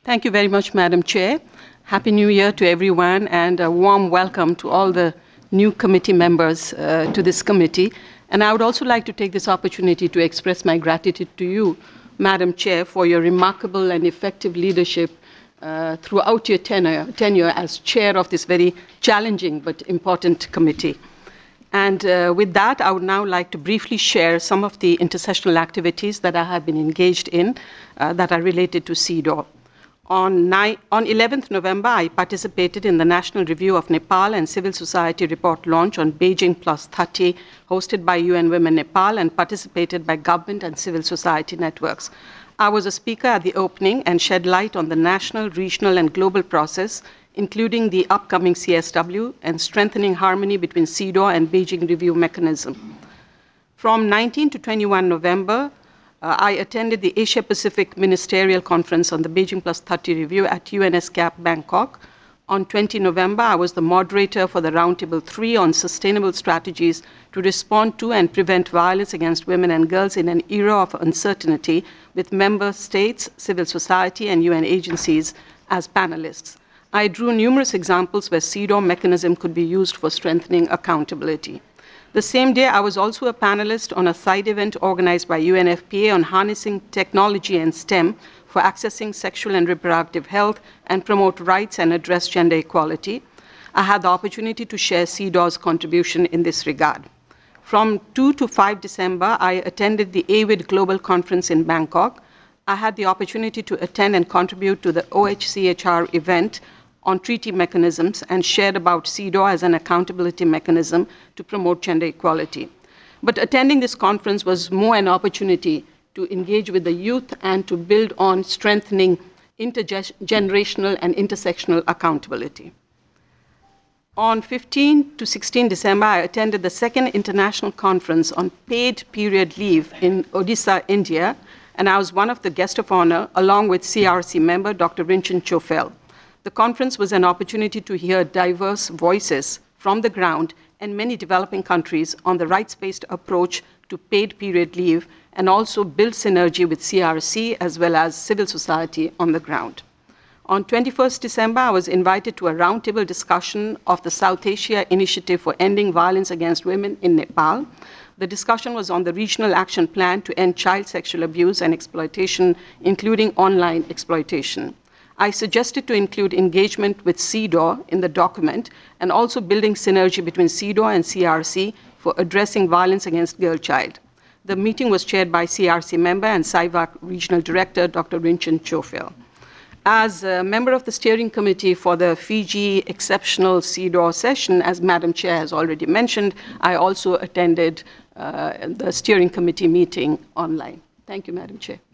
Thank you very much, Madam Chair. Happy New Year to everyone, and a warm welcome to all the new committee members to this committee. And I would also like to take this opportunity to express my gratitude to you, Madam Chair, for your remarkable and effective leadership throughout your tenure as chair of this very challenging but important committee. And with that, I would now like to briefly share some of the intersessional activities that I have been engaged in that are related to CEDAW. On 11th November, I participated in the National Review of Nepal and Civil Society Report launch on Beijing Plus 30, hosted by UN Women Nepal and participated by government and civil society networks. I was a speaker at the opening and shed light on the national, regional, and global process, including the upcoming CSW and strengthening harmony between CEDAW and Beijing Review Mechanism. From 19 to 21 November, I attended the Asia-Pacific Ministerial Conference on the Beijing Plus 30 review at UNESCAP, Bangkok. On 20 November, I was the moderator for the Roundtable 3 on sustainable strategies to respond to and prevent violence against women and girls in an era of uncertainty, with member states, civil society, and UN agencies as panelists. I drew numerous examples where CEDAW mechanism could be used for strengthening accountability. The same day, I was also a panelist on a side event organized by UNFPA on harnessing technology and STEM for accessing sexual and reproductive health and promote rights and address gender equality. I had the opportunity to share CEDAW's contribution in this regard. From 2 to 5 December, I attended the AVID Global Conference in Bangkok. I had the opportunity to attend and contribute to the OHCHR event on treaty mechanisms and shared about CEDAW as an accountability mechanism to promote gender equality. But attending this conference was more an opportunity to engage with the youth and to build on strengthening intergenerational and intersectional accountability. On 15 to 16 December, I attended the second international conference on paid period leave in Odisha, India, and I was one of the guests of honor along with CRC member Dr. Rinchen Chofel. The conference was an opportunity to hear diverse voices from the ground and many developing countries on the rights-based approach to paid period leave and also build synergy with CRC as well as civil society on the ground. On 21st December, I was invited to a roundtable discussion of the South Asia Initiative for Ending Violence Against Women in Nepal. The discussion was on the regional action plan to end child sexual abuse and exploitation, including online exploitation. I suggested to include engagement with CEDAW in the document and also building synergy between CEDAW and CRC for addressing violence against girl-child. The meeting was chaired by CRC member and SIVAC Regional Director, Dr. Rinchen Chofel. As a member of the steering committee for the Fiji exceptional CEDAW session, as Madam Chair has already mentioned, I also attended the steering committee meeting online. Thank you, Madam Chair.